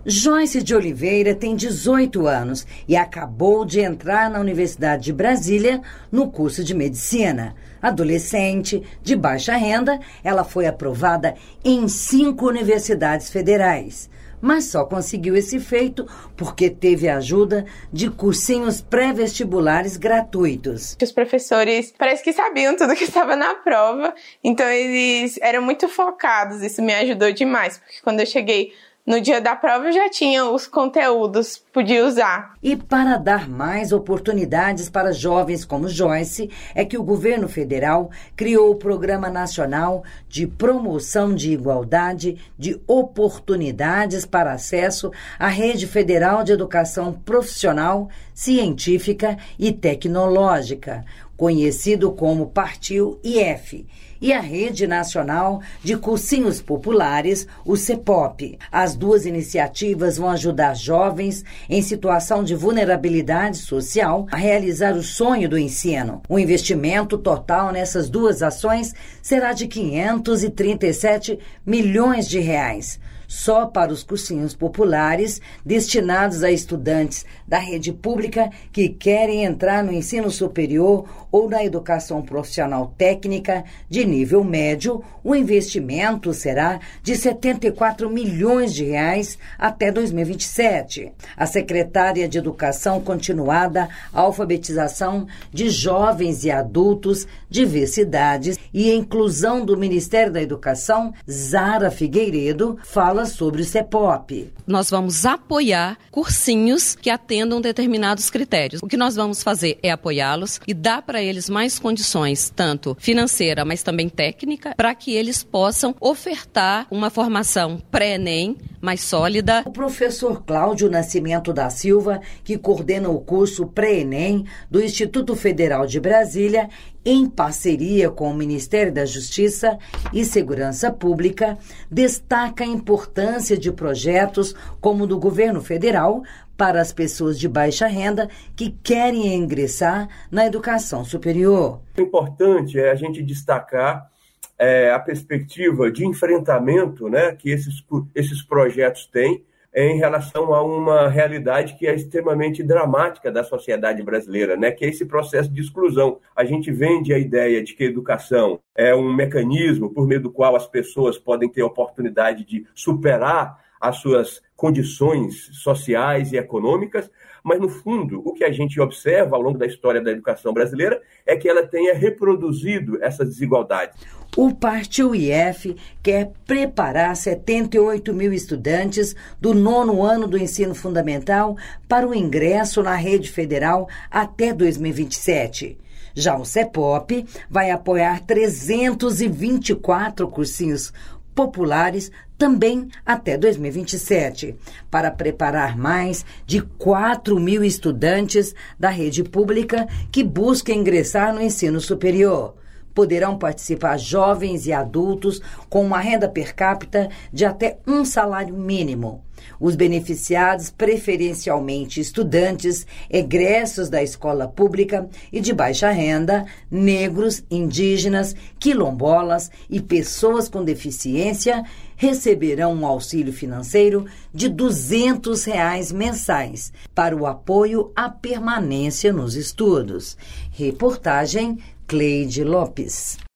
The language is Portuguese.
Joyce de Oliveira tem 18 anos e acabou de entrar na Universidade de Brasília no curso de medicina. Adolescente, de baixa renda, ela foi aprovada em 5 universidades federais. Mas só conseguiu esse feito porque teve a ajuda de cursinhos pré-vestibulares gratuitos. Os professores parece que sabiam tudo que estava na prova, então eles eram muito focados, isso me ajudou demais, porque quando eu cheguei no dia da prova eu já tinha os conteúdos, podia usar. E para dar mais oportunidades para jovens como Joyce, é que o governo federal criou o Programa Nacional de Promoção de Igualdade de Oportunidades para Acesso à Rede Federal de Educação Profissional, Científica e Tecnológica, conhecido como Partil-IF, e a Rede Nacional de Cursinhos Populares, o CEPOP. As duas iniciativas vão ajudar jovens em situação de vulnerabilidade social a realizar o sonho do ensino. O investimento total nessas duas ações será de 537 milhões de reais. Só para os cursinhos populares destinados a estudantes da rede pública que querem entrar no ensino superior ou na educação profissional técnica de nível médio, o investimento será de 74 milhões de reais até 2027. A secretária de Educação Continuada, Alfabetização de Jovens e Adultos, Diversidades e Inclusão do Ministério da Educação, Zara Figueiredo, fala sobre o CEPOP. Nós vamos apoiar cursinhos que atendam determinados critérios. O que nós vamos fazer é apoiá-los e dar para eles mais condições, tanto financeira, mas também técnica, para que eles possam ofertar uma formação pré-ENEM mais sólida. O professor Cláudio Nascimento da Silva, que coordena o curso pré-ENEM do Instituto Federal de Brasília, em parceria com o Ministério da Justiça e Segurança Pública, destaca a importância de projetos como o do governo federal para as pessoas de baixa renda que querem ingressar na educação superior. O importante é a gente destacar a perspectiva de enfrentamento, né, que esses projetos têm em relação a uma realidade que é extremamente dramática da sociedade brasileira, né? Que é esse processo de exclusão. A gente vende a ideia de que a educação é um mecanismo por meio do qual as pessoas podem ter a oportunidade de superar as suas condições sociais e econômicas, mas, no fundo, o que a gente observa ao longo da história da educação brasileira é que ela tenha reproduzido essas desigualdades. O Partil-IF quer preparar 78 mil estudantes do 9º ano do ensino fundamental para o ingresso na rede federal até 2027. Já o CEPOP vai apoiar 324 cursinhos populares também até 2027, para preparar mais de 4 mil estudantes da rede pública que buscam ingressar no ensino superior. Poderão participar jovens e adultos com uma renda per capita de até um salário mínimo. Os beneficiados, preferencialmente estudantes, egressos da escola pública e de baixa renda, negros, indígenas, quilombolas e pessoas com deficiência, receberão um auxílio financeiro de R$ 200 mensais para o apoio à permanência nos estudos. Reportagem Cleide Lopes.